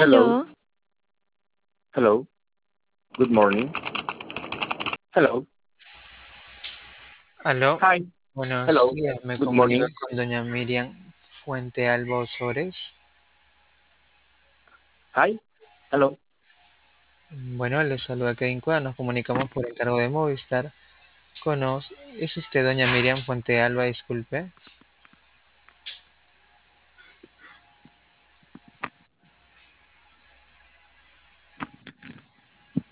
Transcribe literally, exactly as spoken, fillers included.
Hello, Aló, hello, good morning. Hello, Aló, hi, buenos hello, días. Me good comunico morning. con doña Miriam Fuente Alba Osores. Hi, hello. Bueno, le saluda Kevin Cuadra. Nos comunicamos por encargo de Movistar. Conoce, ¿es usted doña Miriam Fuente Alba? Disculpe.